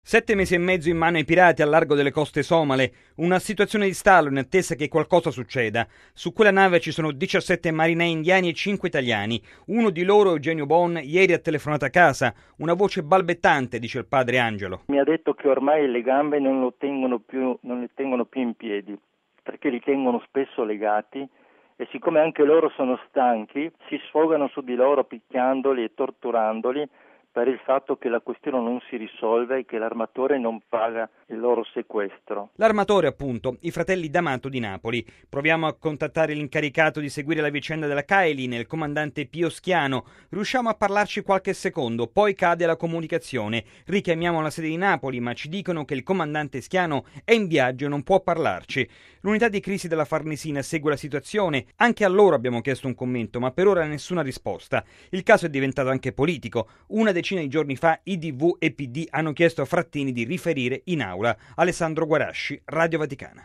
7 mesi e mezzo in mano ai pirati al largo delle coste somale, una situazione di stallo in attesa che qualcosa succeda. Su quella nave ci sono 17 marinai indiani e 5 italiani. Uno di loro, Eugenio Bon, ieri ha telefonato a casa. Una voce balbettante, dice il padre Angelo. Mi ha detto che ormai le gambe non le tengono più in piedi, perché li tengono spesso legati e siccome anche loro sono stanchi, si sfogano su di loro picchiandoli e torturandoli per il fatto che la questione non si risolve e che l'armatore non paga il loro sequestro. L'armatore, appunto, i fratelli D'Amato di Napoli. Proviamo a contattare l'incaricato di seguire la vicenda della Kailin, il comandante Pio Schiano. Riusciamo a parlarci qualche secondo, poi cade la comunicazione. Richiamiamo la sede di Napoli, ma ci dicono che il comandante Schiano è in viaggio e non può parlarci. L'unità di crisi della Farnesina segue la situazione. Anche a loro abbiamo chiesto un commento, ma per ora nessuna risposta. Il caso è diventato anche politico. Una decina di giorni fa IDV e PD hanno chiesto a Frattini di riferire in aula. Alessandro Guarasci, Radio Vaticana.